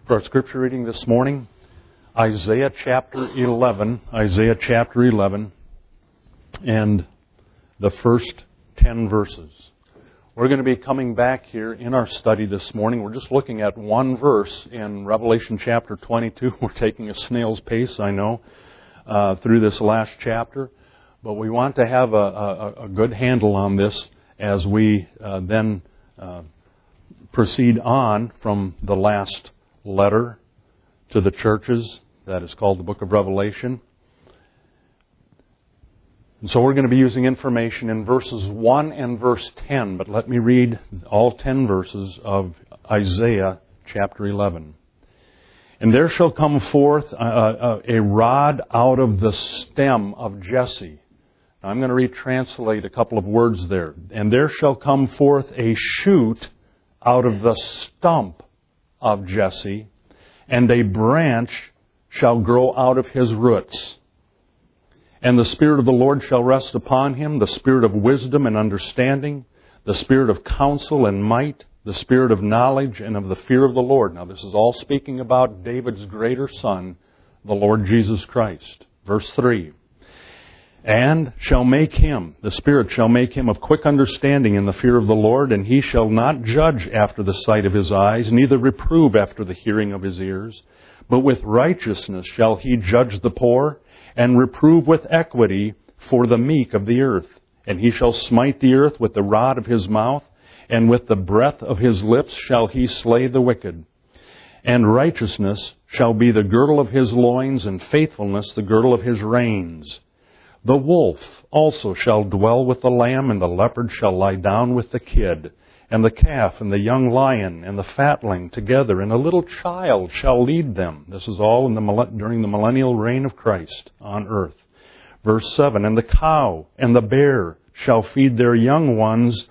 For our scripture reading this morning, Isaiah chapter 11, and the first 10 verses. We're going to be coming back here in our study this morning. We're just looking at one verse in Revelation chapter 22. We're taking a snail's pace, I know, through this last chapter. But we want to have a good handle on this as we then proceed on from the last letter to the churches that is called the book of Revelation. And so we're going to be using information in verses 1 and verse 10, but let me read all 10 verses of Isaiah chapter 11. And there shall come forth a rod out of the stem of Jesse. Now I'm going to retranslate a couple of words there. And there shall come forth a shoot out of the stump of Jesse, and a branch shall grow out of his roots. And the Spirit of the Lord shall rest upon him, the Spirit of wisdom and understanding, the Spirit of counsel and might, the Spirit of knowledge and of the fear of the Lord. Now this is all speaking about David's greater son, the Lord Jesus Christ. Verse 3. And shall make him, the Spirit shall make him of quick understanding in the fear of the Lord, and he shall not judge after the sight of his eyes, neither reprove after the hearing of his ears. But with righteousness shall he judge the poor, and reprove with equity for the meek of the earth. And he shall smite the earth with the rod of his mouth, and with the breath of his lips shall he slay the wicked. And righteousness shall be the girdle of his loins, and faithfulness the girdle of his reins. The wolf also shall dwell with the lamb, and the leopard shall lie down with the kid, and the calf and the young lion and the fatling together, and a little child shall lead them. This is all during the millennial reign of Christ on earth. Verse 7, and the cow and the bear shall feed their young ones,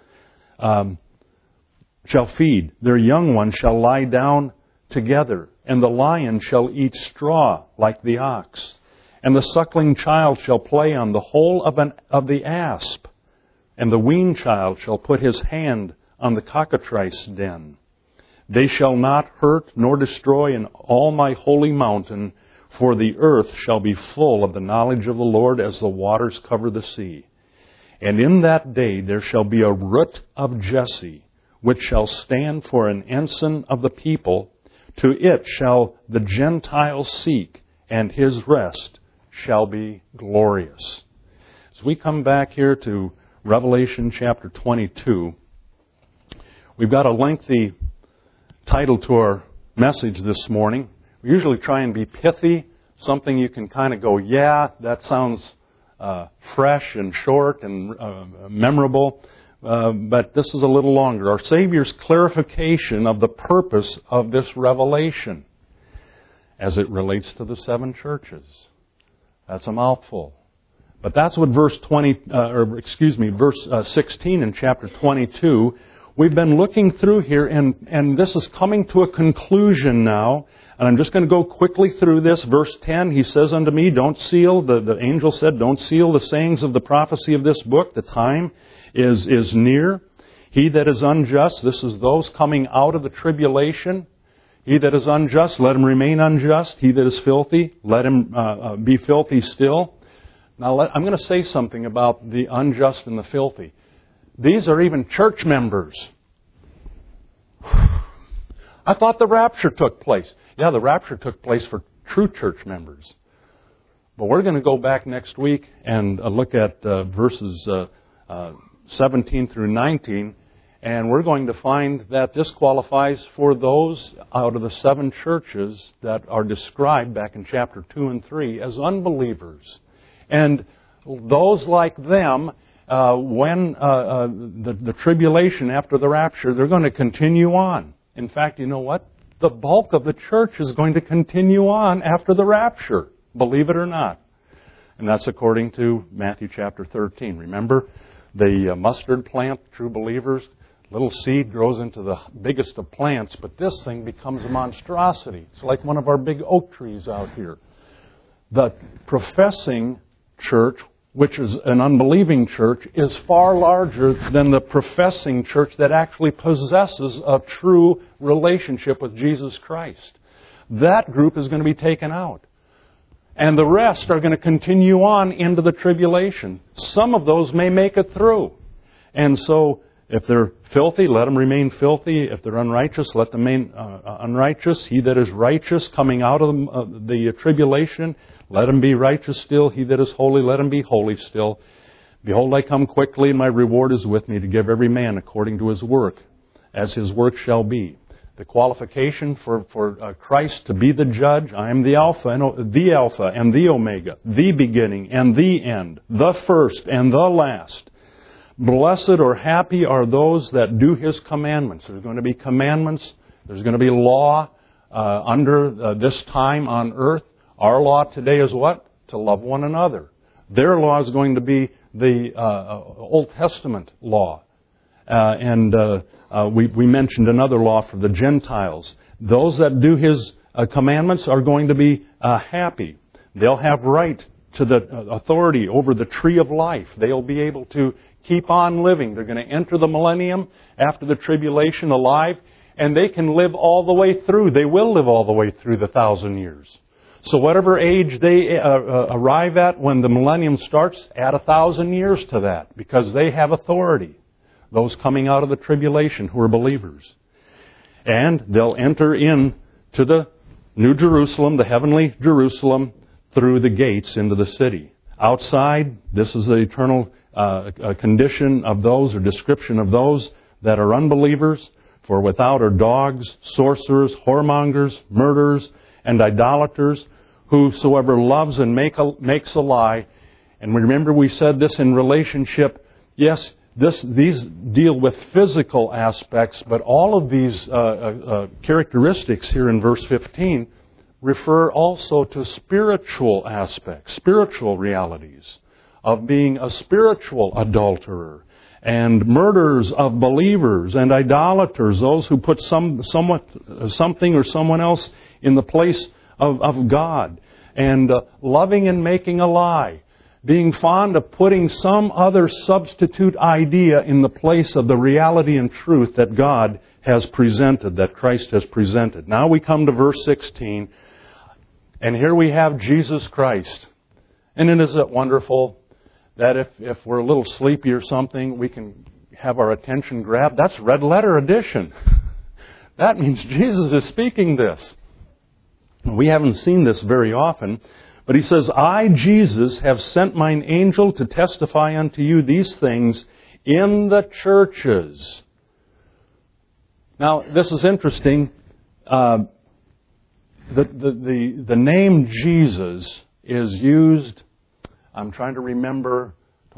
their young ones shall lie down together, and the lion shall eat straw like the ox. And the suckling child shall play on the hole of the asp, and the weaned child shall put his hand on the cockatrice den. They shall not hurt nor destroy in all my holy mountain, for the earth shall be full of the knowledge of the Lord as the waters cover the sea. And in that day there shall be a root of Jesse, which shall stand for an ensign of the people. To it shall the Gentiles seek, and his rest shall be glorious. As we come back here to Revelation chapter 22, we've got a lengthy title to our message this morning. We usually try and be pithy, something you can kind of go, yeah, that sounds fresh and short and memorable, but this is a little longer. Our Savior's clarification of the purpose of this revelation as it relates to the seven churches. That's a mouthful. But that's what verse 16 in chapter 22. We've been looking through here, and this is coming to a conclusion now. And I'm just going to go quickly through this. Verse 10, he says unto me, don't seal, the angel said, don't seal the sayings of the prophecy of this book. The time is near. He that is unjust, this is those coming out of the tribulation. He that is unjust, let him remain unjust. He that is filthy, let him be filthy still. Now, I'm going to say something about the unjust and the filthy. These are even church members. I thought the rapture took place. Yeah, the rapture took place for true church members. But we're going to go back next week and look at verses 17 through 19. And we're going to find that this qualifies for those out of the seven churches that are described back in chapter 2 and 3 as unbelievers. And those like them, when the tribulation after the rapture, they're going to continue on. In fact, you know what? The bulk of the church is going to continue on after the rapture, believe it or not. And that's according to Matthew chapter 13. Remember, the mustard plant, true believers, little seed grows into the biggest of plants, but this thing becomes a monstrosity. It's like one of our big oak trees out here. The professing church, which is an unbelieving church, is far larger than the professing church that actually possesses a true relationship with Jesus Christ. that group is going to be taken out. And the rest are going to continue on into the tribulation. Some of those may make it through. And so, if they're filthy, let them remain filthy. If they're unrighteous, let them remain unrighteous. He that is righteous coming out of the tribulation, let him be righteous still. He that is holy, let him be holy still. Behold, I come quickly, and my reward is with me to give every man according to his work, as his work shall be. The qualification for Christ to be the judge, I am the Alpha and the Omega, the beginning and the end, the first and the last. Blessed or happy are those that do His commandments. There's going to be commandments. There's going to be law under this time on earth. Our law today is what? To love one another. Their law is going to be the Old Testament law. We mentioned another law for the Gentiles. Those that do His commandments are going to be happy. They'll have right to the authority over the tree of life. They'll be able to keep on living. They're going to enter the millennium after the tribulation alive, and they can live all the way through. They will live all the way through the 1,000 years. So whatever age they arrive at when the millennium starts, add 1,000 years to that, because they have authority. Those coming out of the tribulation who are believers. And they'll enter in to the New Jerusalem, the heavenly Jerusalem, through the gates into the city. Outside, this is the eternal condition of those, or description of those that are unbelievers. For without are dogs, sorcerers, whoremongers, murderers, and idolaters, whosoever loves and makes a lie. And remember we said this in relationship, yes, these deal with physical aspects, but all of these characteristics here in verse 15 refer also to spiritual aspects, spiritual realities of being a spiritual adulterer, and murderers of believers, and idolaters, those who put something or someone else in the place of God, and loving and making a lie. Being fond of putting some other substitute idea in the place of the reality and truth that God has presented, that Christ has presented. Now we come to verse 16, and here we have Jesus Christ. And isn't it wonderful that if we're a little sleepy or something, we can have our attention grabbed? That's red letter edition. That means Jesus is speaking this. We haven't seen this very often. But He says, I, Jesus, have sent mine angel to testify unto you these things in the churches. Now, this is interesting. The name Jesus is used, I'm trying to remember,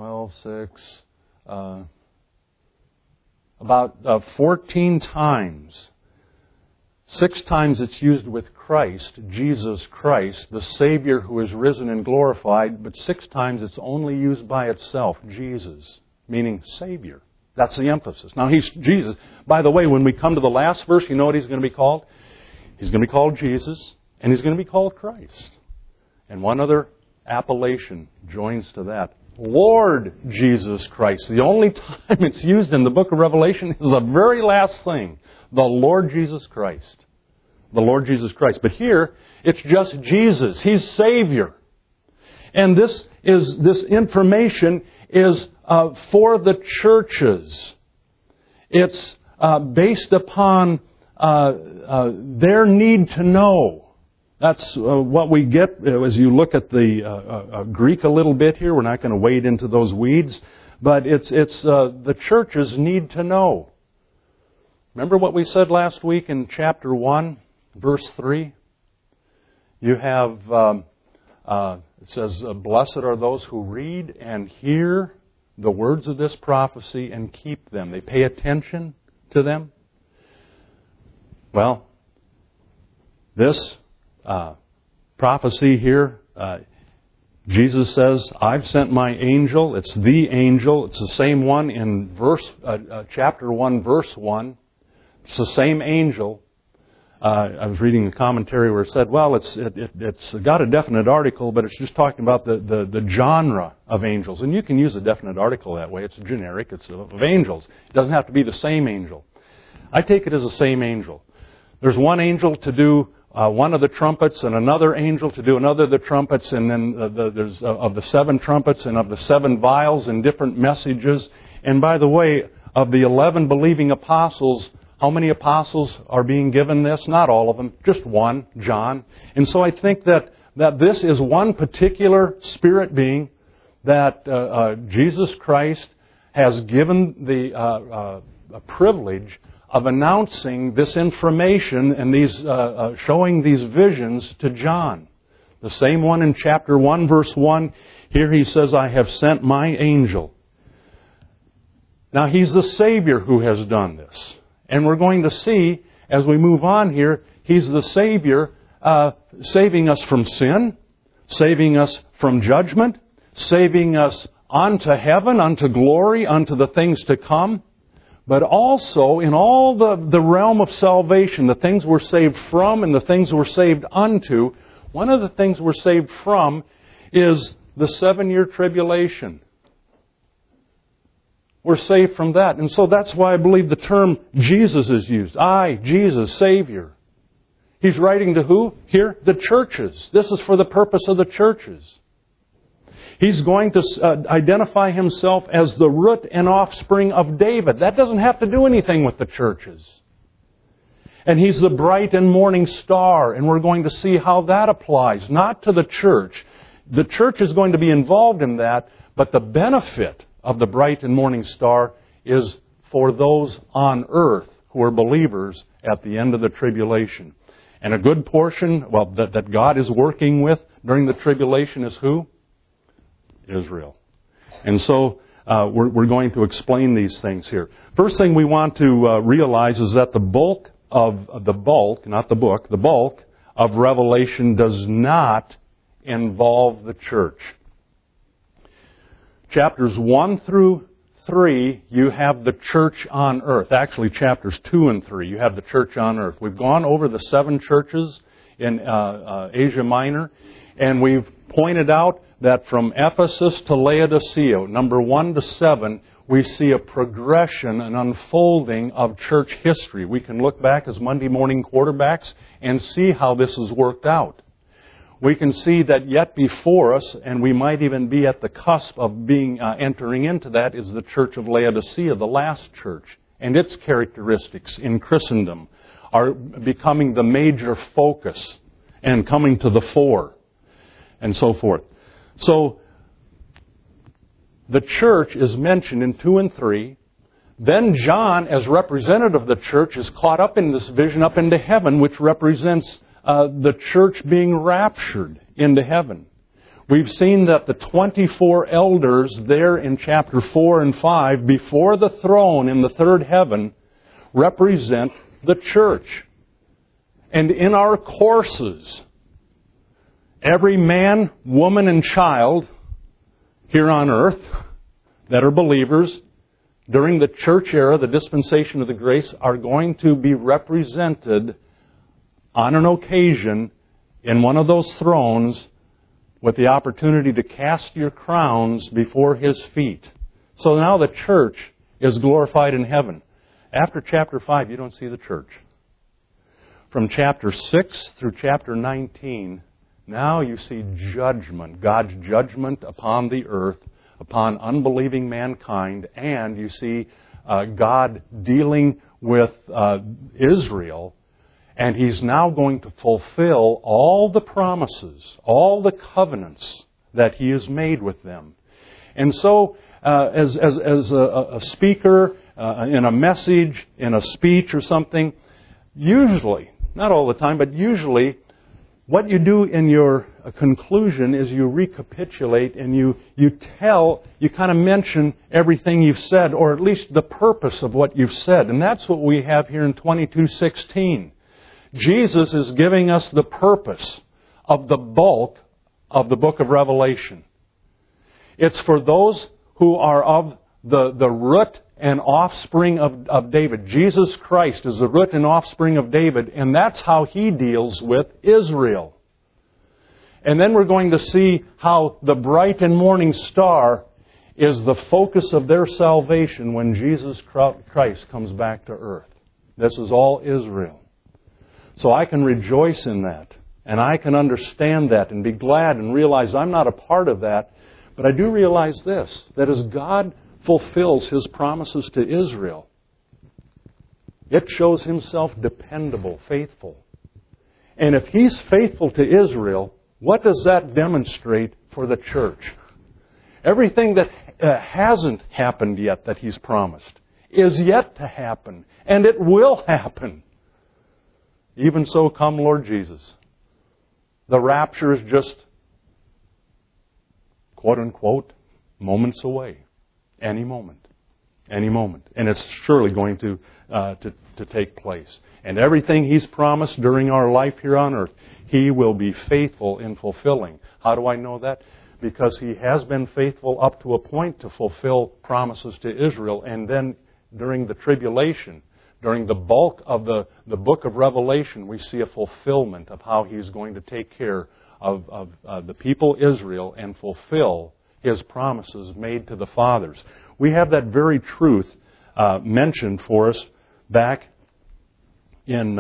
14 times. 6 times it's used with Christ, Jesus Christ, the Savior who is risen and glorified, but 6 times it's only used by itself, Jesus, meaning Savior. That's the emphasis. Now, He's Jesus. By the way, when we come to the last verse, you know what He's going to be called? He's going to be called Jesus, and He's going to be called Christ. And one other appellation joins to that. Lord Jesus Christ. The only time it's used in the book of Revelation is the very last thing. The Lord Jesus Christ. The Lord Jesus Christ. But here, it's just Jesus. He's Savior. And this information is for the churches. It's based upon their need to know. That's what we get as you look at the Greek a little bit here. We're not going to wade into those weeds. But it's the churches need to know. Remember what we said last week in chapter 1, verse 3? You have, it says, blessed are those who read and hear the words of this prophecy and keep them. They pay attention to them. Well, this prophecy here, Jesus says, I've sent my angel. It's the angel. It's the same one in chapter 1, verse 1. It's the same angel. I was reading a commentary where it said, well, it's got a definite article, but it's just talking about the genre of angels. And you can use a definite article that way. It's generic. It's of angels. It doesn't have to be the same angel. I take it as the same angel. There's one angel to do one of the trumpets and another angel to do another of the trumpets, and then there's of the 7 trumpets and of the 7 vials and different messages. And by the way, of the 11 believing apostles, how many apostles are being given this? Not all of them, just one, John. And so I think that this is one particular spirit being that Jesus Christ has given the privilege of announcing this information and these showing these visions to John. The same one in chapter 1, verse 1. Here he says, I have sent my angel. Now he's the Savior who has done this. And we're going to see, as we move on here, he's the Savior saving us from sin, saving us from judgment, saving us unto heaven, unto glory, unto the things to come. But also, in all the realm of salvation, the things we're saved from and the things we're saved unto, one of the things we're saved from is the 7-year tribulation. We're saved from that. And so that's why I believe the term Jesus is used. I, Jesus, Savior. He's writing to who? Here, the churches. This is for the purpose of the churches. He's going to identify himself as the root and offspring of David. That doesn't have to do anything with the churches. And he's the bright and morning star. And we're going to see how that applies, not to the church. The church is going to be involved in that, but the benefit of the bright and morning star is for those on earth who are believers at the end of the tribulation. And a good portion, that God is working with during the tribulation is who? Israel. And so we're going to explain these things here. First thing we want to realize is that the bulk of Revelation does not involve the church. Chapters 1 through 3, you have the church on earth. Actually, chapters 2 and 3, you have the church on earth. We've gone over the 7 churches in Asia Minor, and we've pointed out that from Ephesus to Laodicea, number 1 to 7, we see a progression, an unfolding of church history. We can look back as Monday morning quarterbacks and see how this has worked out. We can see that yet before us, and we might even be at the cusp of being entering into that, is the church of Laodicea, the last church. And its characteristics in Christendom are becoming the major focus and coming to the fore, and so forth. So, the church is mentioned in 2 and 3. Then John, as representative of the church, is caught up in this vision up into heaven, which represents the church being raptured into heaven. We've seen that the 24 elders there in chapter 4 and 5, before the throne in the third heaven, represent the church. And in our courses, every man, woman, and child here on earth that are believers during the church era, the dispensation of the grace, are going to be represented on an occasion in one of those thrones with the opportunity to cast your crowns before His feet. So now the church is glorified in heaven. After chapter 5, you don't see the church. From chapter 6 through chapter 19, now you see judgment, God's judgment upon the earth, upon unbelieving mankind, and you see God dealing with Israel. And He's now going to fulfill all the promises, all the covenants that He has made with them. And so, as a speaker, in a message, in a speech or something, usually, not all the time, but usually, what you do in your conclusion is you recapitulate and you kind of mention everything you've said, or at least the purpose of what you've said. And that's what we have here in 22:16. Jesus is giving us the purpose of the bulk of the book of Revelation. It's for those who are of the root and offspring of David. Jesus Christ is the root and offspring of David, and that's how He deals with Israel. And then we're going to see how the bright and morning star is the focus of their salvation when Jesus Christ comes back to earth. This is all Israel. So I can rejoice in that. And I can understand that and be glad and realize I'm not a part of that. But I do realize this, that as God fulfills His promises to Israel, it shows Himself dependable, faithful. And if He's faithful to Israel, what does that demonstrate for the church? Everything that hasn't happened yet that He's promised is yet to happen. And it will happen. Even so, come Lord Jesus. The rapture is just, quote unquote, moments away. Any moment. Any moment. And it's surely going to take place. And everything He's promised during our life here on earth, He will be faithful in fulfilling. How do I know that? Because He has been faithful up to a point to fulfill promises to Israel. And then during the tribulation, during the bulk of the book of Revelation, we see a fulfillment of how He's going to take care of the people Israel and fulfill His promises made to the fathers. We have that very truth mentioned for us back in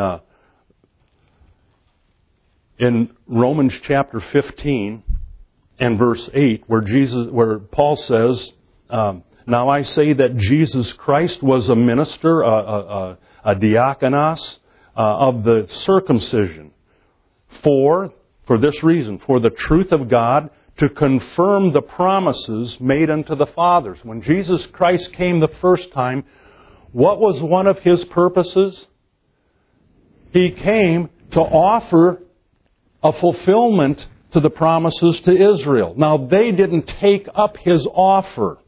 Romans chapter 15 and verse 8, where Paul says, now I say that Jesus Christ was a minister, a diakonos of the circumcision for this reason, for the truth of God, to confirm the promises made unto the fathers. When Jesus Christ came the first time, what was one of His purposes? He came to offer a fulfillment to the promises to Israel. Now, they didn't take up His offer.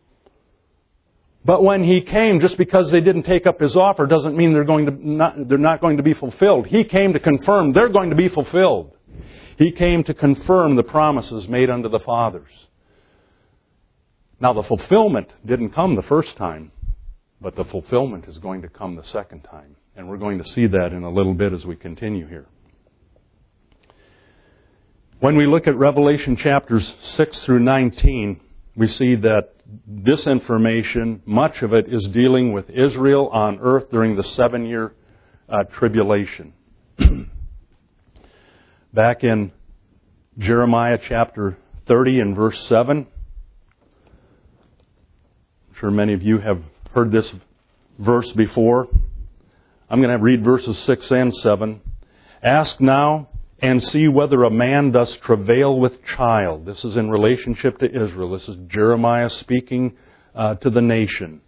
But when He came, just because they didn't take up His offer doesn't mean they're not going to be fulfilled. He came to confirm they're going to be fulfilled. He came to confirm the promises made unto the fathers. Now, the fulfillment didn't come the first time, but the fulfillment is going to come the second time. And we're going to see that in a little bit as we continue here. When we look at Revelation chapters 6 through 19, we see that this information, much of it, is dealing with Israel on earth during the 7-year tribulation. Back in Jeremiah chapter 30 and verse 7, I'm sure many of you have heard this verse before. I'm going to read verses 6 and 7. Ask now and see whether a man does travail with child. This is in relationship to Israel. This is Jeremiah speaking to the nation.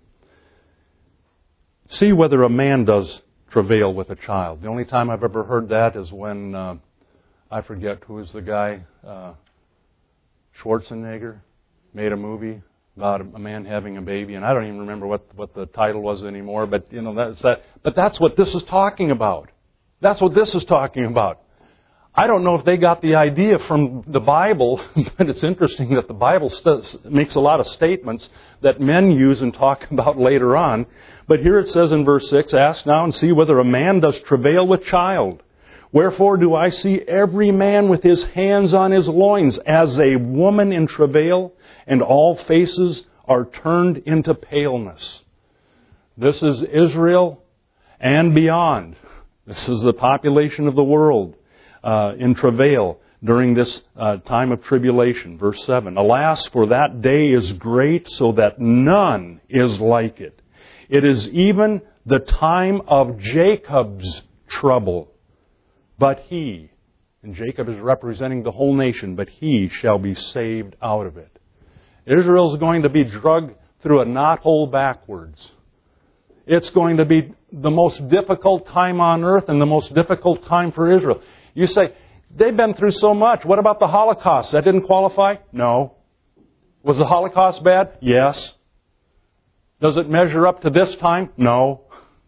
See whether a man does travail with a child. The only time I've ever heard that is when, I forget who is the guy, Schwarzenegger, made a movie about a man having a baby, and I don't even remember what the title was anymore, but But that's what this is talking about. That's what this is talking about. I don't know if they got the idea from the Bible, but it's interesting that the Bible makes a lot of statements that men use and talk about later on. But here it says in verse 6, ask now and see whether a man does travail with child. Wherefore do I see every man with his hands on his loins as a woman in travail, and all faces are turned into paleness. This is Israel and beyond. This is the population of the world in travail during this time of tribulation. Verse 7, alas, for that day is great, so that none is like it. It is even the time of Jacob's trouble. But he, and Jacob is representing the whole nation, but he shall be saved out of it. Israel is going to be dragged through a knothole backwards. It's going to be the most difficult time on earth and the most difficult time for Israel. You say, they've been through so much. What about the Holocaust? That didn't qualify? No. Was the Holocaust bad? Yes. Does it measure up to this time? No.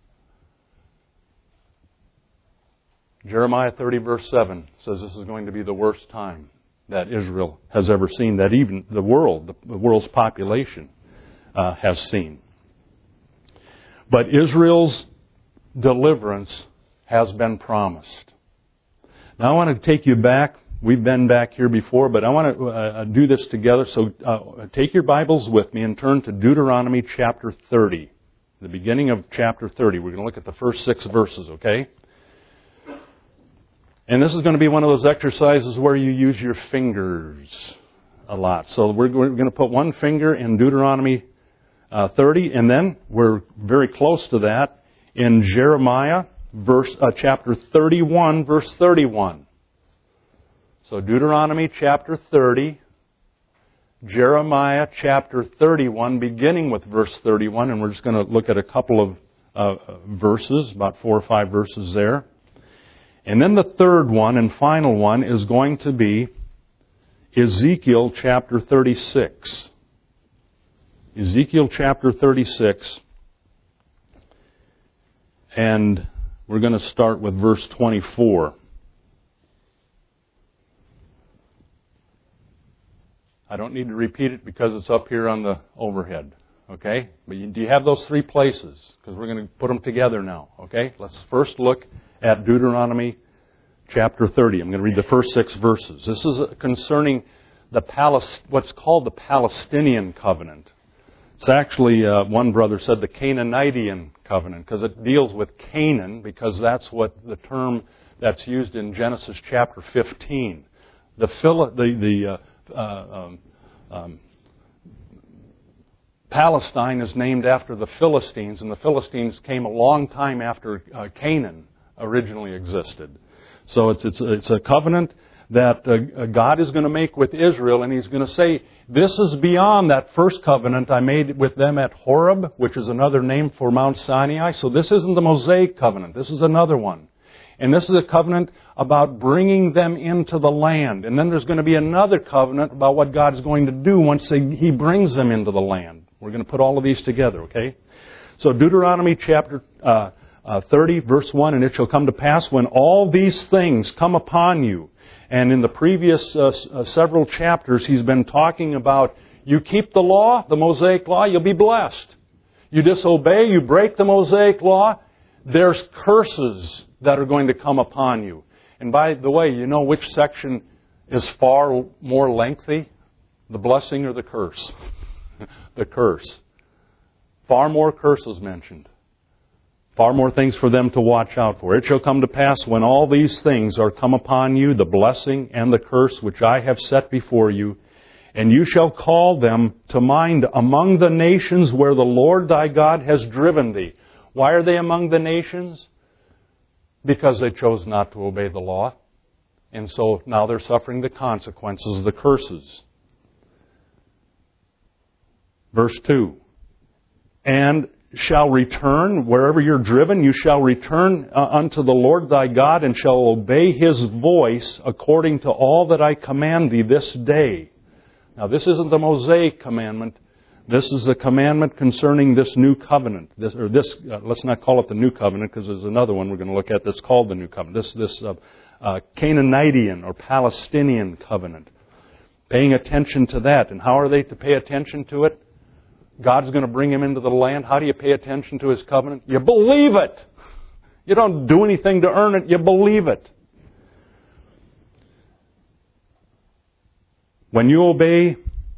Jeremiah 30 verse 7 says this is going to be the worst time that Israel has ever seen, that even the world's population has seen. But Israel's deliverance has been promised. Now I want to take you back. We've been back here before, but I want to do this together. So take your Bibles with me and turn to Deuteronomy chapter 30. The beginning of chapter 30. We're going to look at the first 6 verses, okay? And this is going to be one of those exercises where you use your fingers a lot. So we're going to put one finger in Deuteronomy 30, and then we're very close to that in Jeremiah chapter 31, verse 31. So Deuteronomy chapter 30, Jeremiah chapter 31, beginning with verse 31, and we're just going to look at a couple of verses, about 4 or 5 verses there. And then the third one and final one is going to be Ezekiel chapter 36. Ezekiel chapter 36. And we're going to start with verse 24. I don't need to repeat it because it's up here on the overhead. Okay? But do you have those 3 places? Because we're going to put them together now. Okay? Let's first look at Deuteronomy chapter 30. I'm going to read the first 6 verses. This is concerning what's called the Palestinian covenant. It's actually, one brother said, the Canaanitian covenant, because it deals with Canaan, because that's what the term that's used in Genesis chapter 15. Palestine is named after the Philistines, and the Philistines came a long time after Canaan originally existed. So it's a covenant that God is going to make with Israel, and He's going to say, this is beyond that first covenant I made with them at Horeb, which is another name for Mount Sinai. So this isn't the Mosaic covenant. This is another one. And this is a covenant about bringing them into the land. And then there's going to be another covenant about what God's going to do once He brings them into the land. We're going to put all of these together, okay? So Deuteronomy chapter 30, verse 1, and it shall come to pass when all these things come upon you. And in the previous several chapters, he's been talking about you keep the law, the Mosaic law, you'll be blessed. You disobey, you break the Mosaic law, there's curses that are going to come upon you. And by the way, you know which section is far more lengthy? The blessing or the curse? The curse. Far more curses mentioned. Far more things for them to watch out for. It shall come to pass when all these things are come upon you, the blessing and the curse which I have set before you, and you shall call them to mind among the nations where the Lord thy God has driven thee. Why are they among the nations? Because they chose not to obey the law. And so now they're suffering the consequences, the curses. Verse 2. And shall return, wherever you're driven, you shall return unto the Lord thy God, and shall obey His voice according to all that I command thee this day. Now this isn't the Mosaic commandment. This is the commandment concerning this new covenant. Let's not call it the new covenant, because there's another one we're going to look at that's called the new covenant. This Canaanitian or Palestinian covenant. Paying attention to that. And how are they to pay attention to it? God's going to bring him into the land. How do you pay attention to His covenant? You believe it. You don't do anything to earn it. You believe it. When you obey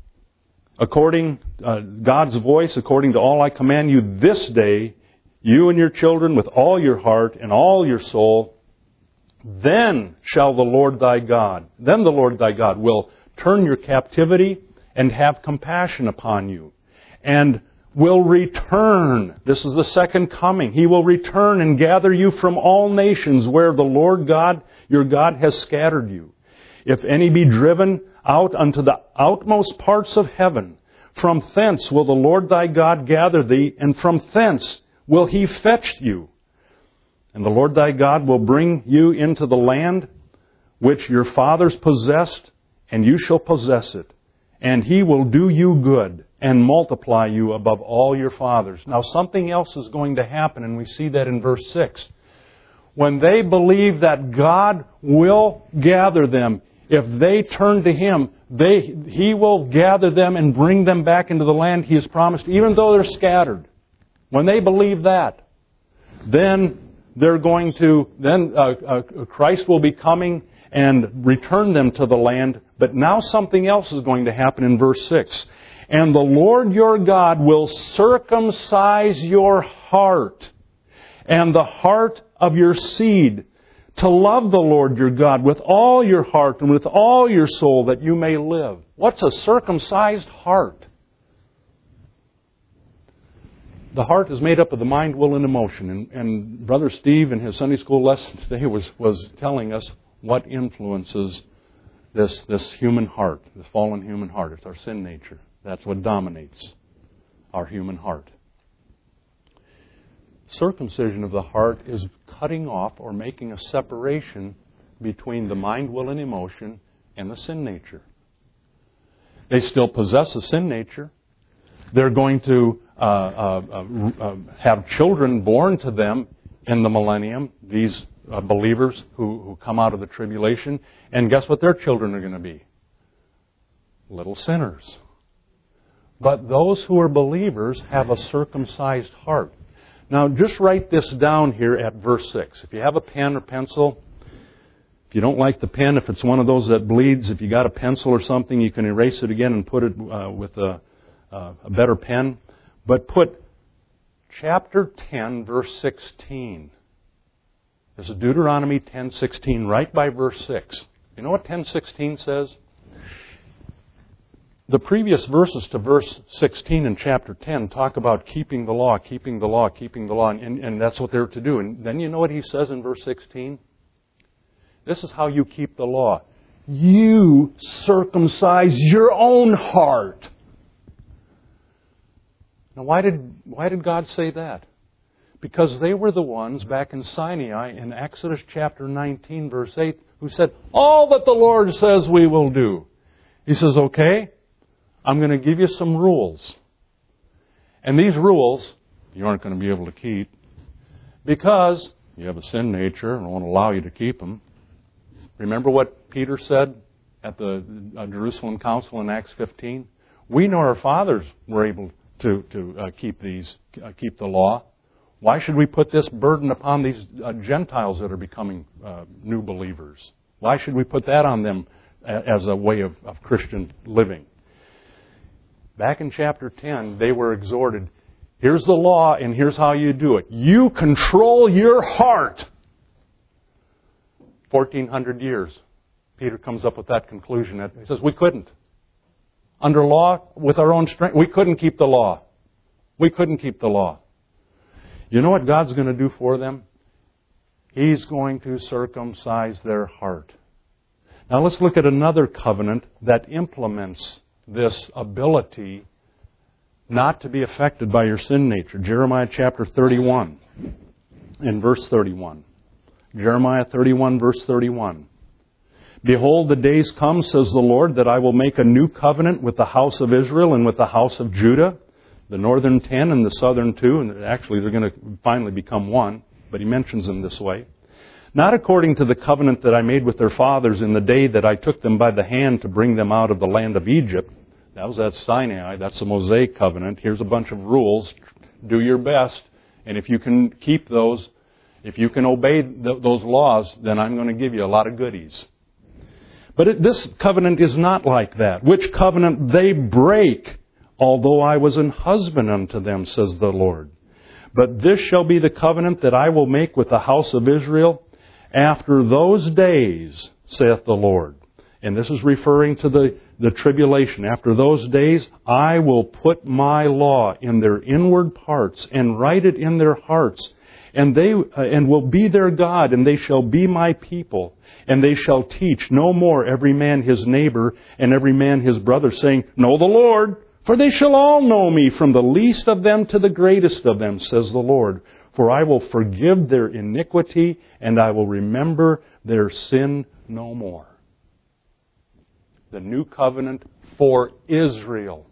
God's voice, according to all I command you this day, you and your children with all your heart and all your soul, then shall the Lord thy God will turn your captivity and have compassion upon you. And will return. This is the second coming. He will return and gather you from all nations where the Lord God, your God, has scattered you. If any be driven out unto the outmost parts of heaven, from thence will the Lord thy God gather thee, and from thence will He fetch you. And the Lord thy God will bring you into the land which your fathers possessed, and you shall possess it. And He will do you good, and multiply you above all your fathers. Now something else is going to happen, and we see that in verse 6. When they believe that God will gather them, if they turn to Him, He will gather them and bring them back into the land He has promised, even though they're scattered. When they believe that, then Christ will be coming and return them to the land. But now something else is going to happen in verse 6. And the Lord your God will circumcise your heart and the heart of your seed, to love the Lord your God with all your heart and with all your soul, that you may live. What's a circumcised heart? The heart is made up of the mind, will, and emotion. And Brother Steve in his Sunday school lesson today was telling us what influences this human heart, this fallen human heart. It's our sin nature. That's what dominates our human heart. Circumcision of the heart is cutting off or making a separation between the mind, will, and emotion and the sin nature. They still possess a sin nature. They're going to have children born to them in the millennium, these believers who come out of the tribulation. And guess what their children are going to be? Little sinners. But those who are believers have a circumcised heart. Now, just write this down here at verse 6. If you have a pen or pencil, if you don't like the pen, if it's one of those that bleeds, if you got a pencil or something, you can erase it again and put it with a better pen. But put chapter 10, verse 16. This is Deuteronomy 10:16, right by verse 6. You know what 10:16 says? The previous verses to verse 16 in chapter 10 talk about keeping the law, keeping the law, keeping the law, and that's what they're to do. And then you know what he says in verse 16? This is how you keep the law. You circumcise your own heart. Now, why did God say that? Because they were the ones back in Sinai in Exodus chapter 19, verse 8, who said, all that the Lord says we will do. He says, okay, I'm going to give you some rules. And these rules you aren't going to be able to keep because you have a sin nature and I won't allow you to keep them. Remember what Peter said at the Jerusalem Council in Acts 15? We know our fathers were able to keep the law. Why should we put this burden upon these Gentiles that are becoming new believers? Why should we put that on them as a way of Christian living? Back in chapter 10, they were exhorted, here's the law and here's how you do it. You control your heart. 1,400 years. Peter comes up with that conclusion. He says, we couldn't. Under law, with our own strength, we couldn't keep the law. We couldn't keep the law. You know what God's going to do for them? He's going to circumcise their heart. Now let's look at another covenant that implements this ability not to be affected by your sin nature. Jeremiah chapter 31 and verse 31. Jeremiah 31, verse 31. Behold, the days come, says the Lord, that I will make a new covenant with the house of Israel and with the house of Judah, the northern 10 and the southern 2, and actually they're going to finally become one, but he mentions them this way. Not according to the covenant that I made with their fathers in the day that I took them by the hand to bring them out of the land of Egypt. That was at Sinai. That's the Mosaic covenant. Here's a bunch of rules. Do your best. And if you can keep those, if you can obey those laws, then I'm going to give you a lot of goodies. But this covenant is not like that. Which covenant they break, although I was an husband unto them, says the Lord. But this shall be the covenant that I will make with the house of Israel after those days, saith the Lord. And this is referring to the tribulation. After those days, I will put my law in their inward parts and write it in their hearts. And will be their God, and they shall be my people. And they shall teach no more every man his neighbor and every man his brother, saying, Know the Lord, for they shall all know me, from the least of them to the greatest of them, says the Lord. For I will forgive their iniquity, and I will remember their sin no more. The new covenant for Israel.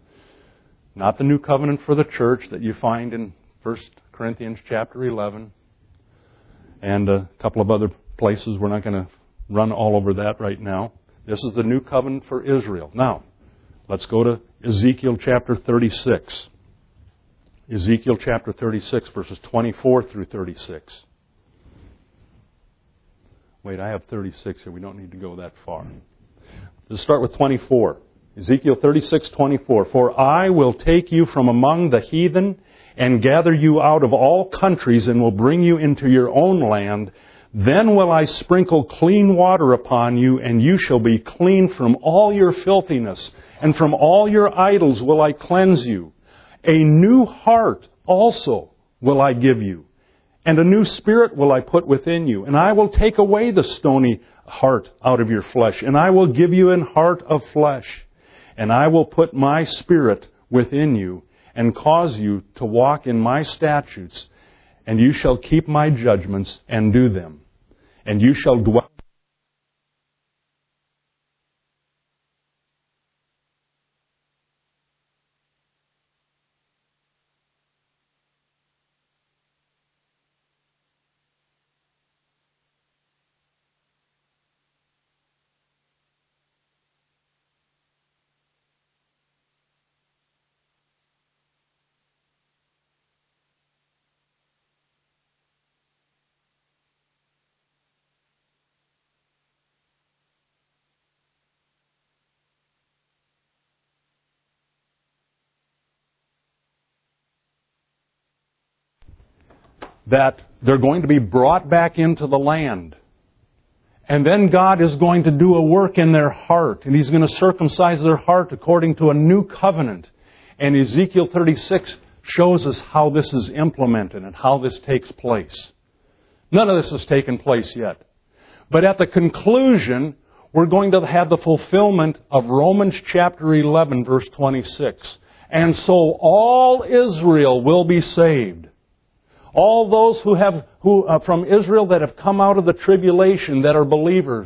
Not the new covenant for the church that you find in 1 Corinthians chapter 11 and a couple of other places. We're not going to run all over that right now. This is the new covenant for Israel. Now, let's go to Ezekiel chapter 36. Ezekiel chapter 36, verses 24 through 36. Wait, I have 36 here. We don't need to go that far. Let's start with 24. Ezekiel 36:24. For I will take you from among the heathen and gather you out of all countries and will bring you into your own land, Then will I sprinkle clean water upon you, and you shall be clean from all your filthiness, and from all your idols will I cleanse you. A new heart also will I give you, and a new spirit will I put within you. And I will take away the stony heart out of your flesh, and I will give you an heart of flesh. And I will put my spirit within you, and cause you to walk in my statutes, and you shall keep my judgments and do them. And you shall dwell. That they're going to be brought back into the land. And then God is going to do a work in their heart. And He's going to circumcise their heart according to a new covenant. And Ezekiel 36 shows us how this is implemented and how this takes place. None of this has taken place yet. But at the conclusion, we're going to have the fulfillment of Romans chapter 11, verse 26. And so all Israel will be saved. All those who from Israel that have come out of the tribulation that are believers,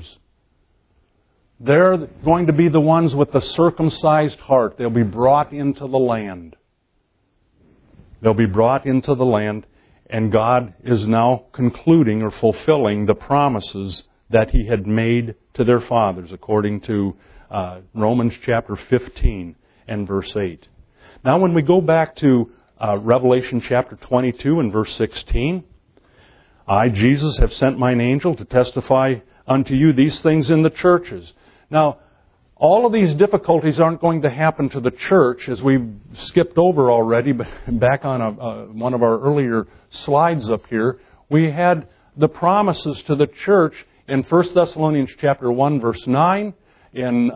they're going to be the ones with the circumcised heart. They'll be brought into the land. They'll be brought into the land, and God is now concluding or fulfilling the promises that He had made to their fathers, according to Romans chapter 15 and verse 8. Now when we go back to Revelation chapter 22 and verse 16. I, Jesus, have sent mine angel to testify unto you these things in the churches. Now, all of these difficulties aren't going to happen to the church, as we've skipped over already, but back on one of our earlier slides up here, we had the promises to the church in 1 Thessalonians chapter 1 verse 9, in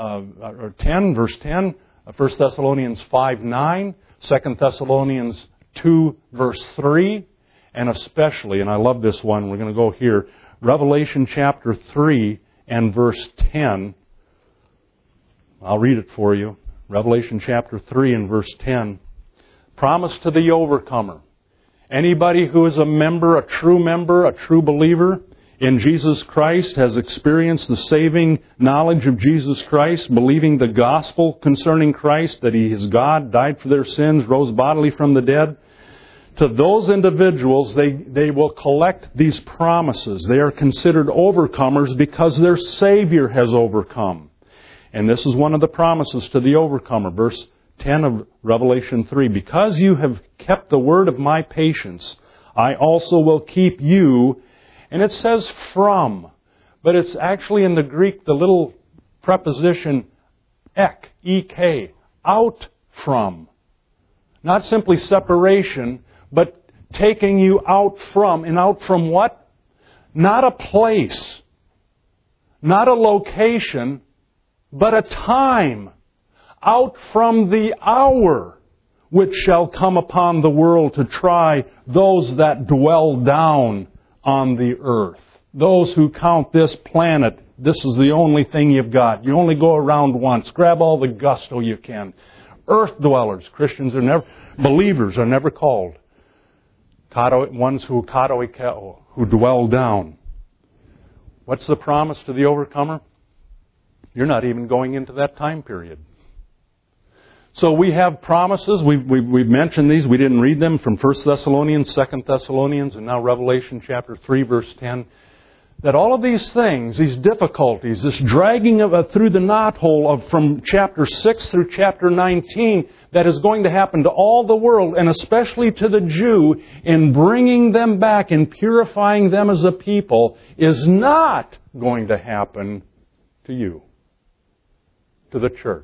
10 verse 10, 1 Thessalonians 5 9, 2 Thessalonians 2, verse 3, and especially, and I love this one, we're going to go here, Revelation chapter 3 and verse 10. I'll read it for you. Revelation chapter 3 and verse 10. Promise to the overcomer. Anybody who is a member, a true believer in Jesus Christ, has experienced the saving knowledge of Jesus Christ, believing the gospel concerning Christ, that He is God, died for their sins, rose bodily from the dead. To those individuals, they will collect these promises. They are considered overcomers because their Savior has overcome. And this is one of the promises to the overcomer. Verse 10 of Revelation 3. Because you have kept the word of my patience, I also will keep you. And it says from, but it's actually in the Greek the little preposition ek, ek, out from. Not simply separation, but taking you out from. And out from what? Not a place, not a location, but a time. Out from the hour which shall come upon the world to try those that dwell down on the earth. Those who count this planet, this is the only thing you've got. You only go around once. Grab all the gusto you can. Earth dwellers, Christians are never, believers are never called. Ones who dwell down. What's the promise to the overcomer? You're not even going into that time period. So we have promises. We've mentioned these. We didn't read them from 1 Thessalonians, 2 Thessalonians, and now Revelation chapter 3, verse 10. That all of these things, these difficulties, this dragging through the knothole from chapter 6 through chapter 19, that is going to happen to all the world, and especially to the Jew, in bringing them back and purifying them as a people, is not going to happen to you, to the church.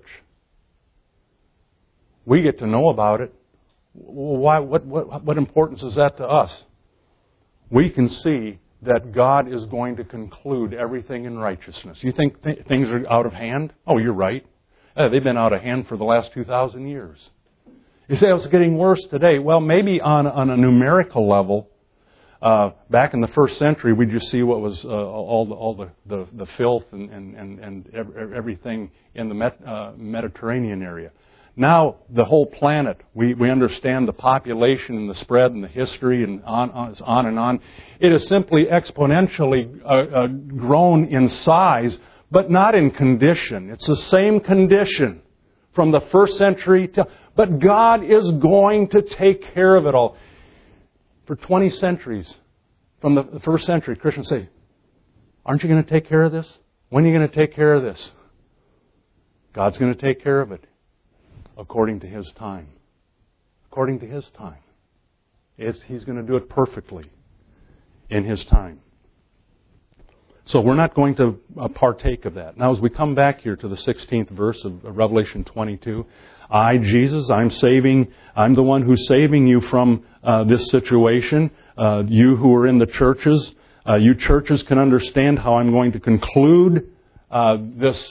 We get to know about it. Why? What importance is that to us? We can see that God is going to conclude everything in righteousness. You think things are out of hand? Oh, you're right. They've been out of hand for the last 2,000 years. You say, it's getting worse today. Well, maybe on a numerical level, back in the first century, we just see what was all the filth and everything in the Mediterranean area. Now, the whole planet, we understand the population and the spread and the history and on and on. It has simply exponentially grown in size, but not in condition. It's the same condition from the first century but God is going to take care of it all. For 20 centuries, from the first century, Christians say, aren't you going to take care of this? When are you going to take care of this? God's going to take care of it according to His time. According to His time. He's going to do it perfectly in His time. So we're not going to partake of that. Now as we come back here to the 16th verse of Revelation 22, I, Jesus, I'm the one who's saving you from this situation. You who are in the churches, you churches can understand how I'm going to conclude this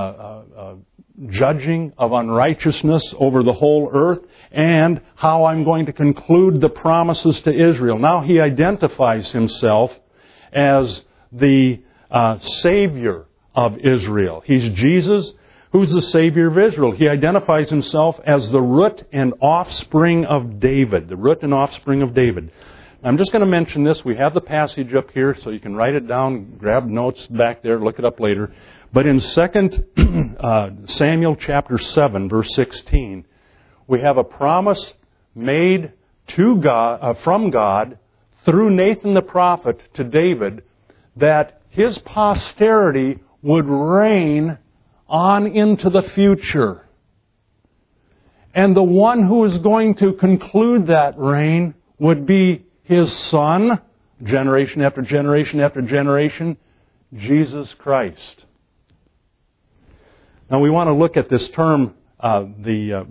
judging of unrighteousness over the whole earth, and how I'm going to conclude the promises to Israel. Now He identifies Himself as the Savior of Israel. He's Jesus, who's the Savior of Israel. He identifies Himself as the root and offspring of David. The root and offspring of David. I'm just going to mention this. We have the passage up here, so you can write it down, grab notes back there, look it up later. But in 2 Samuel chapter 7, verse 16, we have a promise made to God, from God through Nathan the prophet to David, that his posterity would reign on into the future. And the one who is going to conclude that reign would be his Son, generation after generation after generation, Jesus Christ. Now we want to look at this term, the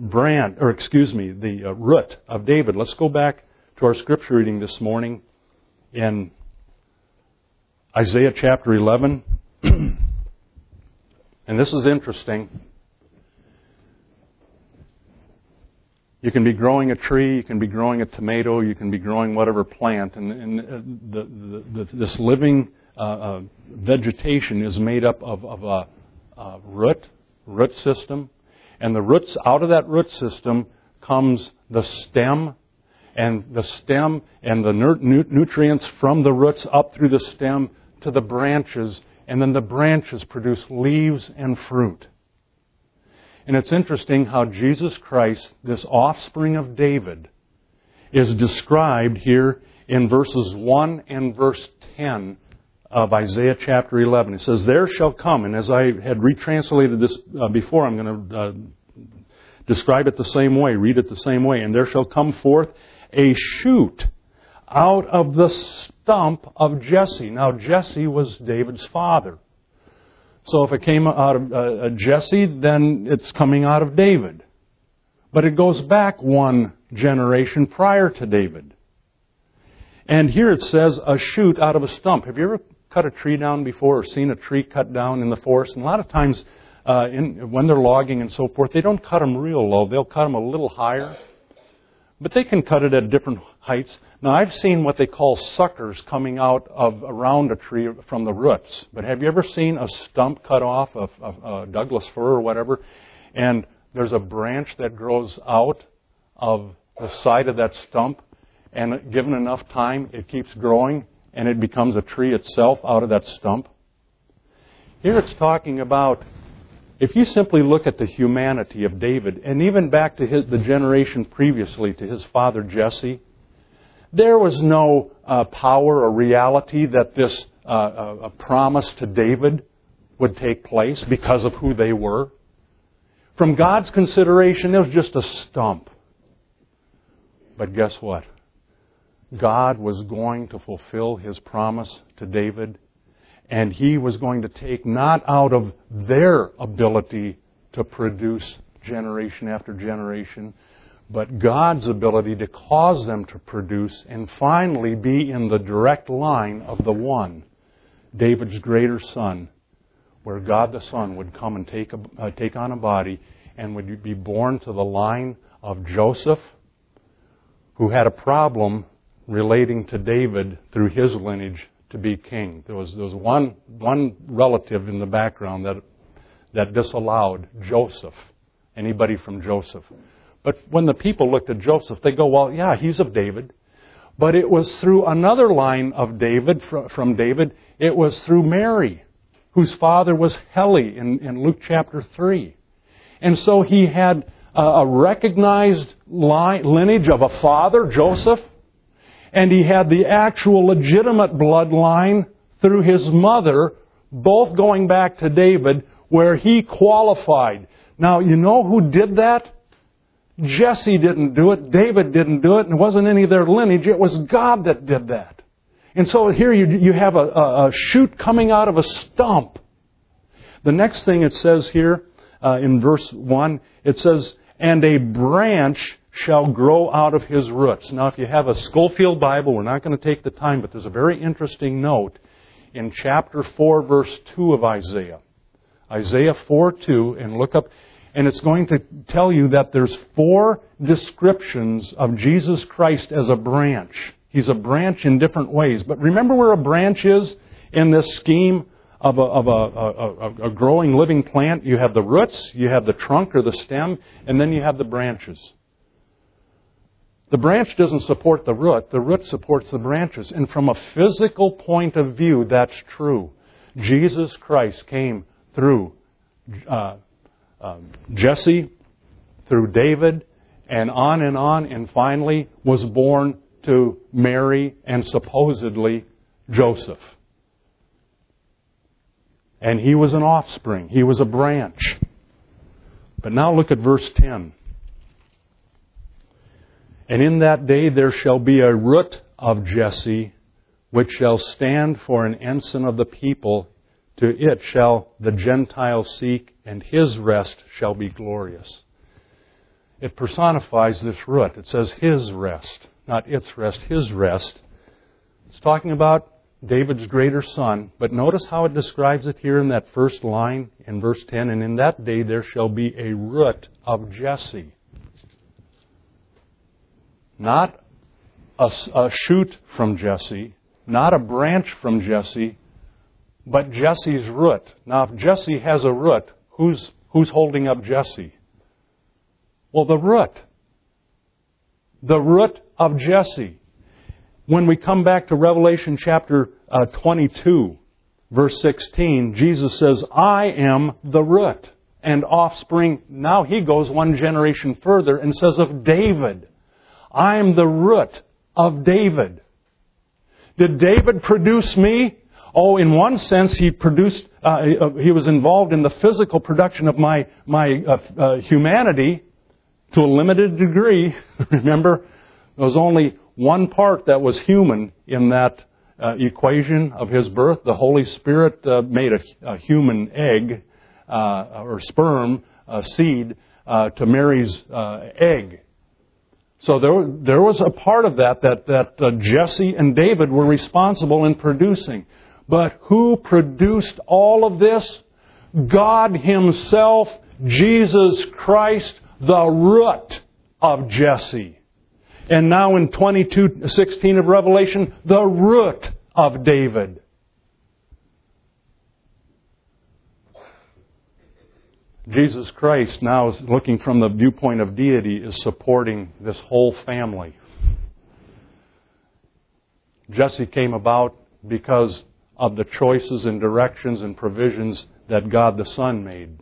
root of David. Let's go back to our scripture reading this morning in Isaiah chapter 11. And this is interesting. You can be growing a tree, you can be growing a tomato, you can be growing whatever plant, and this living vegetation is made up of a root system, and the roots, out of that root system comes the stem, and the nutrients from the roots up through the stem to the branches, and then the branches produce leaves and fruit. And it's interesting how Jesus Christ, this offspring of David, is described here in verses 1 and verse 10 of Isaiah chapter 11. It says, there shall come, and as I had retranslated this before, I'm going to describe it the same way, read it the same way. And there shall come forth a shoot out of the stump of Jesse. Now Jesse was David's father. So if it came out of Jesse, then it's coming out of David. But it goes back one generation prior to David. And here it says a shoot out of a stump. Have you ever cut a tree down before or seen a tree cut down in the forest? And a lot of times when they're logging and so forth, they don't cut them real low. They'll cut them a little higher. But they can cut it at different heights. Now, I've seen what they call suckers coming out of around a tree from the roots. But have you ever seen a stump cut off of Douglas fir or whatever, and there's a branch that grows out of the side of that stump, and given enough time, it keeps growing, and it becomes a tree itself out of that stump? Here it's talking about, if you simply look at the humanity of David, and even back to the generation previously to his father Jesse, there was no power or reality that this promise to David would take place because of who they were. From God's consideration, it was just a stump. But guess what? God was going to fulfill His promise to David, and He was going to take not out of their ability to produce generation after generation, but God's ability to cause them to produce and finally be in the direct line of the one, David's greater son, where God the Son would come and take on a body and would be born to the line of Joseph, who had a problem relating to David through his lineage to be king. There was one relative in the background that disallowed Joseph, anybody from Joseph. But when the people looked at Joseph, they go, well, yeah, he's of David. But it was through another line of David, from David, it was through Mary, whose father was Heli in Luke chapter 3. And so he had a recognized lineage of a father, Joseph, and he had the actual legitimate bloodline through his mother, both going back to David, where he qualified. Now, you know who did that? Jesse didn't do it, David didn't do it, and it wasn't any of their lineage, it was God that did that. And so here you have a shoot coming out of a stump. The next thing it says here in verse 1, it says, and a branch shall grow out of his roots. Now if you have a Schofield Bible, we're not going to take the time, but there's a very interesting note in chapter 4, verse 2 of Isaiah. Isaiah 4:2, and look up, and it's going to tell you that there's 4 descriptions of Jesus Christ as a branch. He's a branch in different ways. But remember where a branch is in this scheme of a growing living plant? You have the roots, you have the trunk or the stem, and then you have the branches. The branch doesn't support the root supports the branches. And from a physical point of view, that's true. Jesus Christ came through Jesse, through David, and finally was born to Mary and supposedly Joseph. And he was an offspring. He was a branch. But now look at verse 10. And in that day there shall be a root of Jesse, which shall stand for an ensign of the people. To it shall the Gentiles seek, and his rest shall be glorious. It personifies this root. It says his rest, not its rest, his rest. It's talking about David's greater son, but notice how it describes it here in that first line in verse 10, and in that day there shall be a root of Jesse. Not a shoot from Jesse, not a branch from Jesse, but Jesse's root. Now, if Jesse has a root, who's holding up Jesse? Well, the root. The root of Jesse. When we come back to Revelation chapter 22, verse 16, Jesus says, I am the root and offspring. Now he goes one generation further and says of David, I am the root of David. Did David produce me? Oh, in one sense, he produced. He was involved in the physical production of my humanity to a limited degree. Remember, there was only one part that was human in that equation of his birth. The Holy Spirit made a human egg or sperm seed to Mary's egg. So there was a part of that Jesse and David were responsible in producing. But who produced all of this? God Himself, Jesus Christ, the root of Jesse. And now in 22:16 of Revelation, the root of David. Jesus Christ, now looking from the viewpoint of deity, is supporting this whole family. Jesse came about because of the choices and directions and provisions that God the Son made.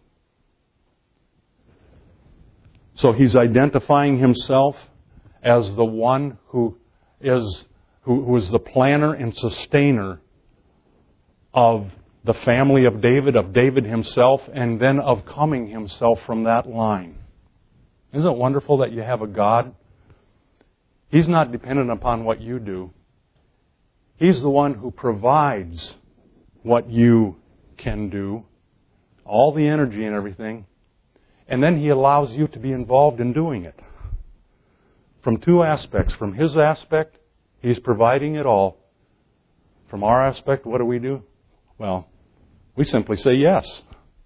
So He's identifying Himself as the one who is the planner and sustainer of the family of David himself, and then of coming himself from that line. Isn't it wonderful that you have a God? He's not dependent upon what you do. He's the one who provides what you can do, all the energy and everything, and then He allows you to be involved in doing it. From two aspects. From His aspect, He's providing it all. From our aspect, what do? Well, we simply say yes.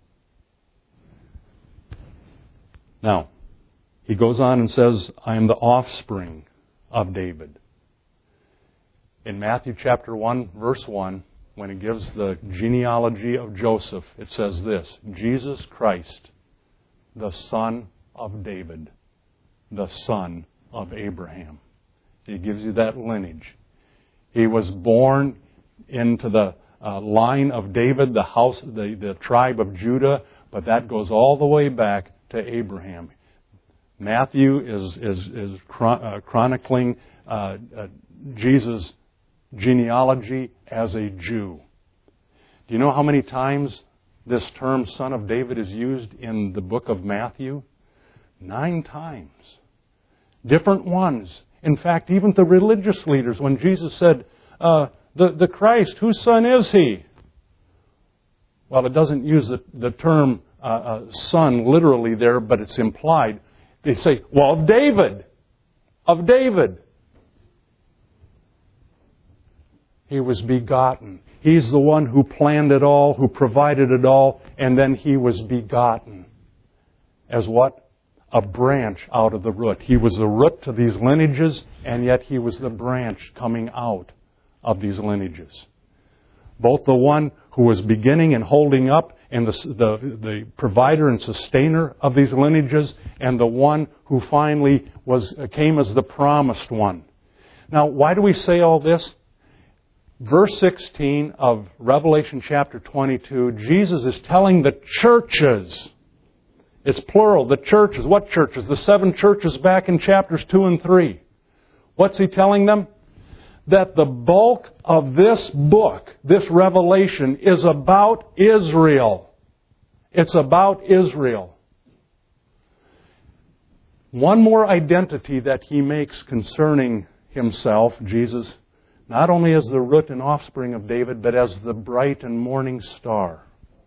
Now, He goes on and says, I am the offspring of David. In Matthew chapter 1, verse 1, when it gives the genealogy of Joseph, it says this, Jesus Christ, the son of David, the son of Abraham. He gives you that lineage. He was born into the line of David, the house, the tribe of Judah, but that goes all the way back to Abraham. Matthew is chronicling Jesus' genealogy as a Jew. Do you know how many times this term son of David is used in the book of Matthew? 9 times. Different ones. In fact, even the religious leaders, when Jesus said, the Christ, whose son is He? Well, it doesn't use the term son literally there, but it's implied. They say, well, of David. Of David. He was begotten. He's the one who planned it all, who provided it all, and then He was begotten. As what? A branch out of the root. He was the root to these lineages, and yet He was the branch coming out of these lineages. Both the one who was beginning and holding up, and the provider and sustainer of these lineages, and the one who finally came as the promised one. Now, why do we say all this? Verse 16 of Revelation chapter 22, Jesus is telling the churches, it's plural, the churches. What churches? The 7 churches back in chapters 2 and 3. What's He telling them? That the bulk of this book, this Revelation, is about Israel. It's about Israel. One more identity that He makes concerning Himself, Jesus, not only as the root and offspring of David, but as the bright and morning star.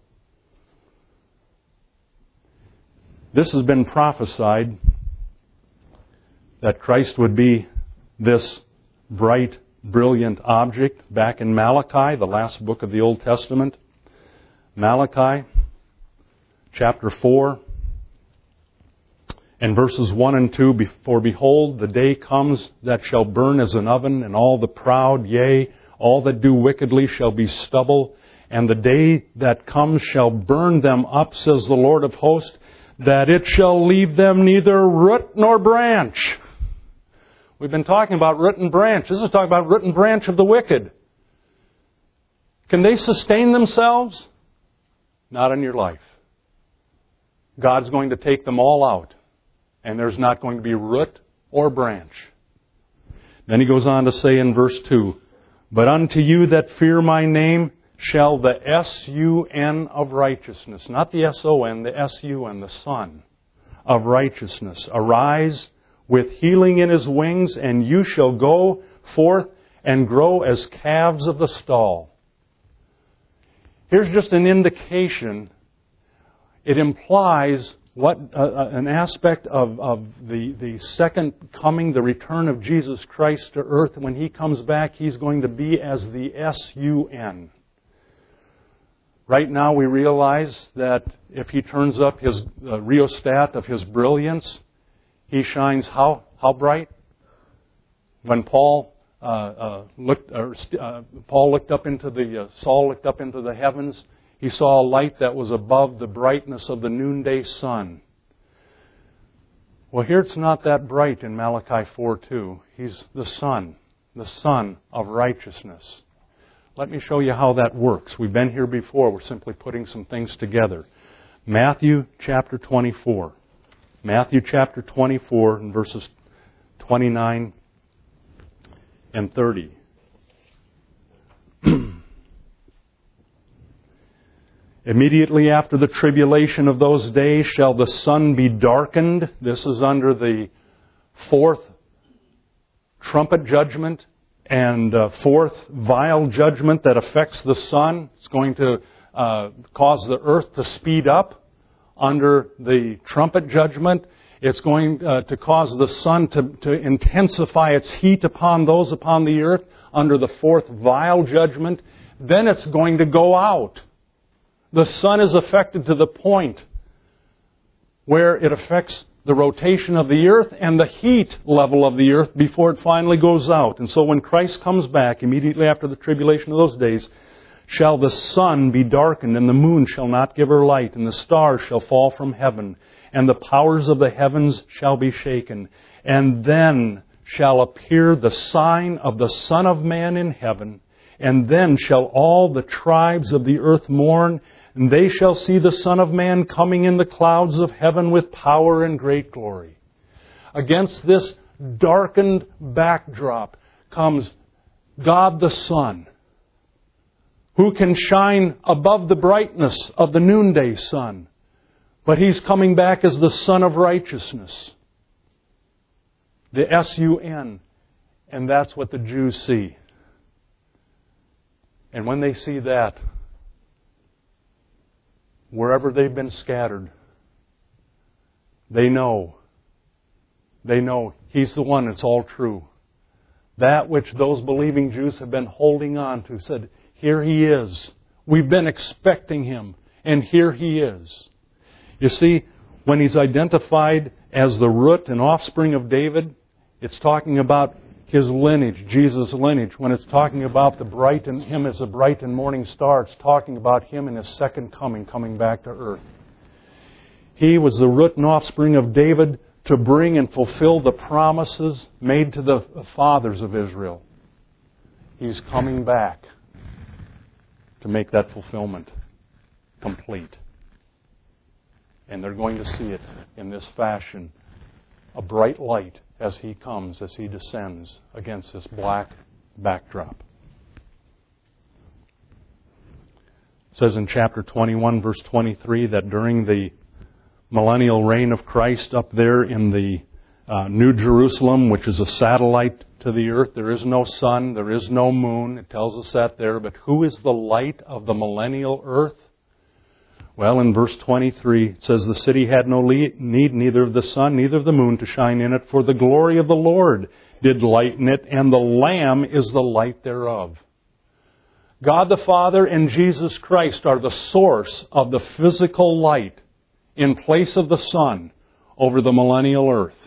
This has been prophesied that Christ would be this bright, brilliant object back in Malachi, the last book of the Old Testament. Malachi chapter 4 and verses 1 and 2, For behold, the day comes that shall burn as an oven, and all the proud, yea, all that do wickedly shall be stubble. And the day that comes shall burn them up, says the Lord of hosts, that it shall leave them neither root nor branch. We've been talking about root and branch. This is talking about root and branch of the wicked. Can they sustain themselves? Not in your life. God's going to take them all out. And there's not going to be root or branch. Then He goes on to say in verse 2, But unto you that fear my name shall the S-U-N of righteousness, not the S-O-N, the S-U-N, the Son of righteousness, arise with healing in His wings, and you shall go forth and grow as calves of the stall. Here's just an indication. It implies what an aspect of the second coming, the return of Jesus Christ to earth. When He comes back, He's going to be as the S-U-N. Right now we realize that if He turns up His rheostat of His brilliance, He shines how bright? When Saul looked up into the heavens, he saw a light that was above the brightness of the noonday sun. Well, here it's not that bright in Malachi 4:2. He's the Son of righteousness. Let me show you how that works. We've been here before. We're simply putting some things together. Matthew chapter 24. Matthew chapter 24 and verses 29 and 30. Immediately after the tribulation of those days shall the sun be darkened. This is under the 4th trumpet judgment and 4th vial judgment that affects the sun. It's going to cause the earth to speed up under the trumpet judgment. It's going to cause the sun to intensify its heat upon those upon the earth under the fourth vial judgment. Then it's going to go out. The sun is affected to the point where it affects the rotation of the earth and the heat level of the earth before it finally goes out. And so when Christ comes back, immediately after the tribulation of those days, shall the sun be darkened, and the moon shall not give her light, and the stars shall fall from heaven, and the powers of the heavens shall be shaken. And then shall appear the sign of the Son of Man in heaven, and then shall all the tribes of the earth mourn, and they shall see the Son of Man coming in the clouds of heaven with power and great glory. Against this darkened backdrop comes God the Son, who can shine above the brightness of the noonday sun. But He's coming back as the Son of Righteousness. The S-U-N. And that's what the Jews see. And when they see that, wherever they've been scattered, they know He's the one that's all true. That which those believing Jews have been holding on to, said, here He is. We've been expecting Him, and here He is. You see, when He's identified as the root and offspring of David, it's talking about His lineage, Jesus' lineage. When it's talking about Him as a bright and morning star, it's talking about Him in His second coming back to earth. He was the root and offspring of David to bring and fulfill the promises made to the fathers of Israel. He's coming back to make that fulfillment complete. And they're going to see it in this fashion. A bright light as He comes, as He descends against this black backdrop. It says in chapter 21, verse 23, that during the millennial reign of Christ up there in the New Jerusalem, which is a satellite to the earth, there is no sun, there is no moon. It tells us that there. But who is the light of the millennial earth? Well, in verse 23, it says, the city had no need neither of the sun, neither of the moon to shine in it, for the glory of the Lord did lighten it, and the Lamb is the light thereof. God the Father and Jesus Christ are the source of the physical light in place of the sun over the millennial earth.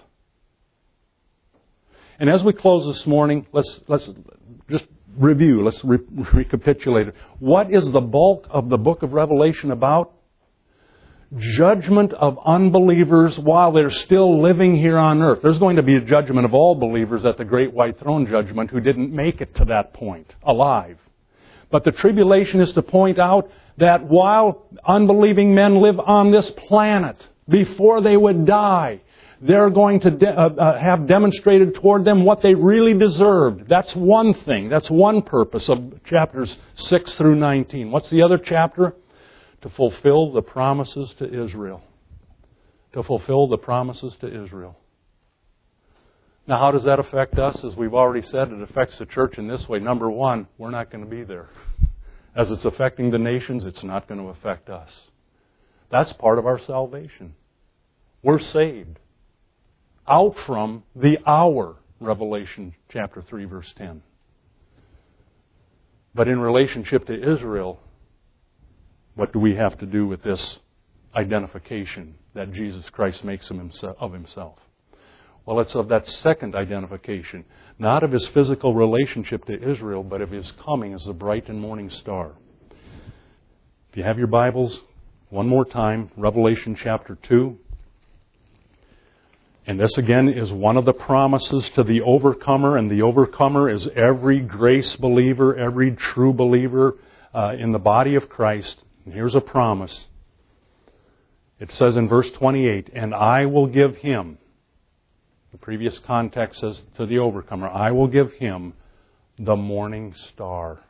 And as we close this morning, let's just review, let's recapitulate it. What is the bulk of the book of Revelation about? Judgment of unbelievers while they're still living here on earth. There's going to be a judgment of all believers at the great white throne judgment who didn't make it to that point alive. But the tribulation is to point out that while unbelieving men live on this planet, before they would die, they're going to have demonstrated toward them what they really deserved. That's one thing. That's one purpose of chapters 6 through 19. What's the other chapter? To fulfill the promises to Israel. To fulfill the promises to Israel. Now, how does that affect us? As we've already said, it affects the church in this way. Number one, we're not going to be there. As it's affecting the nations, it's not going to affect us. That's part of our salvation. We're saved. Out from the hour, Revelation chapter 3, verse 10. But in relationship to Israel, what do we have to do with this identification that Jesus Christ makes of Himself? Well, it's of that second identification, not of His physical relationship to Israel, but of His coming as the bright and morning star. If you have your Bibles, one more time, Revelation chapter 2. And this again is one of the promises to the overcomer, and the overcomer is every grace believer, every true believer in the body of Christ. And here's a promise. It says in verse 28, and I will give him, the previous context says to the overcomer, I will give him the morning star.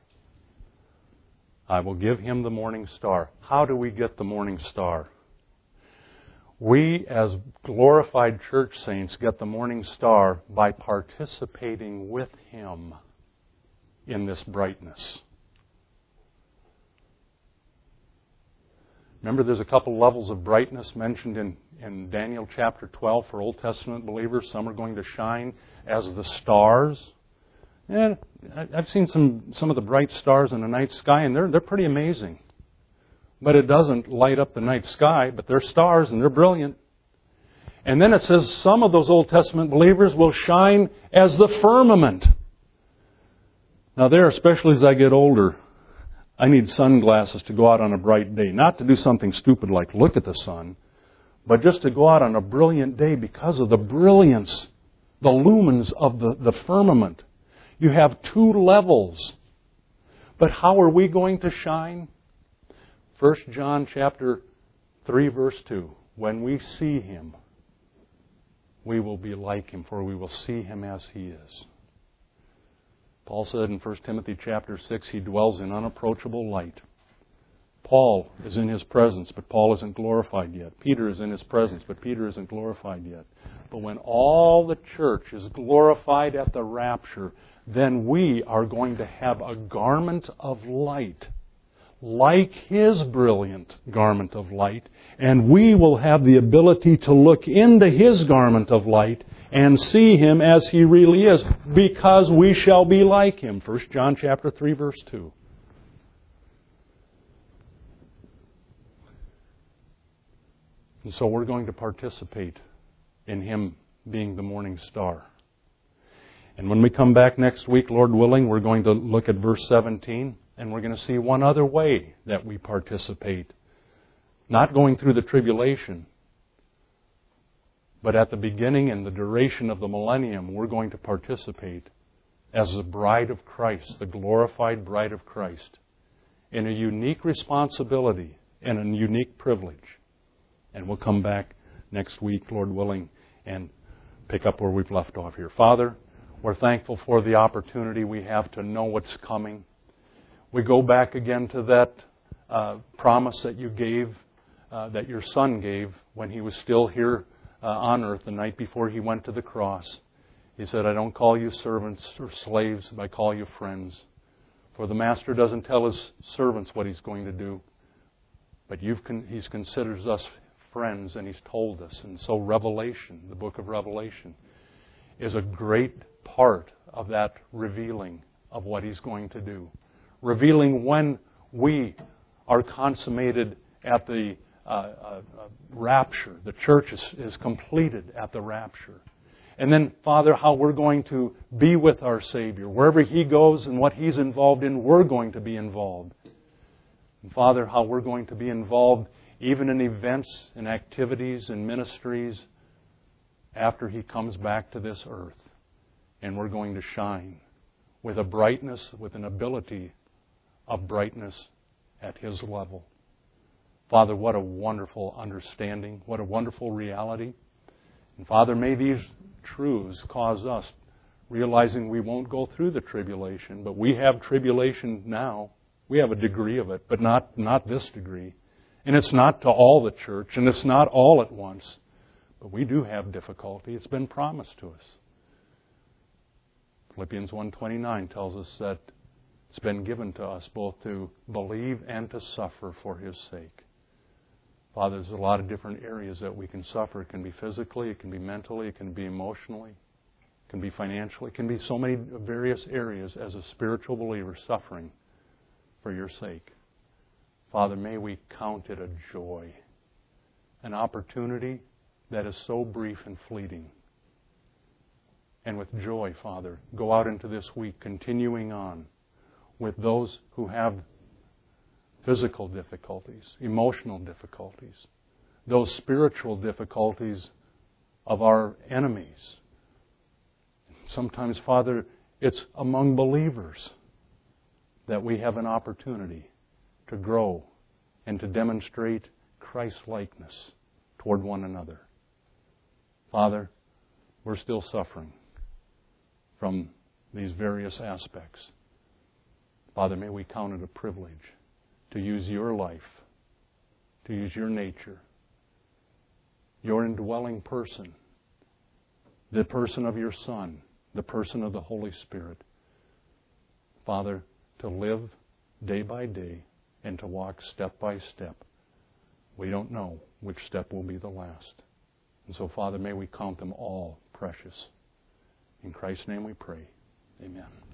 I will give him the morning star. How do we get the morning star? We, as glorified church saints, get the morning star by participating with Him in this brightness. Remember, there's a couple levels of brightness mentioned in Daniel chapter 12 for Old Testament believers. Some are going to shine as the stars. And I've seen some of the bright stars in the night sky, and they're pretty amazing. But it doesn't light up the night sky, but they're stars and they're brilliant. And then it says some of those Old Testament believers will shine as the firmament. Now there, especially as I get older, I need sunglasses to go out on a bright day. Not to do something stupid like look at the sun, but just to go out on a brilliant day because of the brilliance, the lumens of the firmament. You have two levels. But how are we going to shine? 1 John chapter 3, verse 2. When we see Him, we will be like Him, for we will see Him as He is. Paul said in 1 Timothy chapter 6, He dwells in unapproachable light. Paul is in His presence, but Paul isn't glorified yet. Peter is in His presence, but Peter isn't glorified yet. But when all the church is glorified at the rapture, then we are going to have a garment of light, like His brilliant garment of light, and we will have the ability to look into His garment of light and see Him as He really is, because we shall be like Him. 1 John chapter 3, verse 2. And so we're going to participate in Him being the morning star. And when we come back next week, Lord willing, we're going to look at verse 17, and we're going to see one other way that we participate. Not going through the tribulation, but at the beginning and the duration of the millennium, we're going to participate as the bride of Christ, the glorified bride of Christ, in a unique responsibility and a unique privilege. And we'll come back next week, Lord willing, and pick up where we've left off here. Father, we're thankful for the opportunity we have to know what's coming. We go back again to that promise that you gave, that your Son gave when He was still here on earth the night before He went to the cross. He said, I don't call you servants or slaves, but I call you friends. For the Master doesn't tell His servants what He's going to do, but He's considers us friends, and He's told us. And so Revelation, the book of Revelation, is a great part of that revealing of what He's going to do. Revealing when we are consummated at the rapture. The church is completed at the rapture. And then, Father, how we're going to be with our Savior. Wherever He goes and what He's involved in, we're going to be involved. And Father, how we're going to be involved even in events and activities and ministries after He comes back to this earth. And we're going to shine with a brightness, with an ability of brightness at His level. Father, what a wonderful understanding, what a wonderful reality. And Father, may these truths cause us, realizing we won't go through the tribulation, but we have tribulation now. We have a degree of it, but not this degree. And it's not to all the church, and it's not all at once. But we do have difficulty. It's been promised to us. Philippians 1:29 tells us that it's been given to us both to believe and to suffer for His sake. Father, there's a lot of different areas that we can suffer. It can be physically, it can be mentally, it can be emotionally, it can be financially. It can be so many various areas as a spiritual believer suffering for your sake. Father, may we count it a joy, an opportunity that is so brief and fleeting. And with joy, Father, go out into this week, continuing on with those who have physical difficulties, emotional difficulties, those spiritual difficulties of our enemies. Sometimes, Father, it's among believers that we have an opportunity to grow and to demonstrate Christ-likeness toward one another. Father, we're still suffering from these various aspects. Father, may we count it a privilege to use your life, to use your nature, your indwelling person, the person of your Son, the person of the Holy Spirit. Father, to live day by day and to walk step by step We don't know which step will be the last. And so, Father, may we count them all precious. In Christ's name we pray. Amen.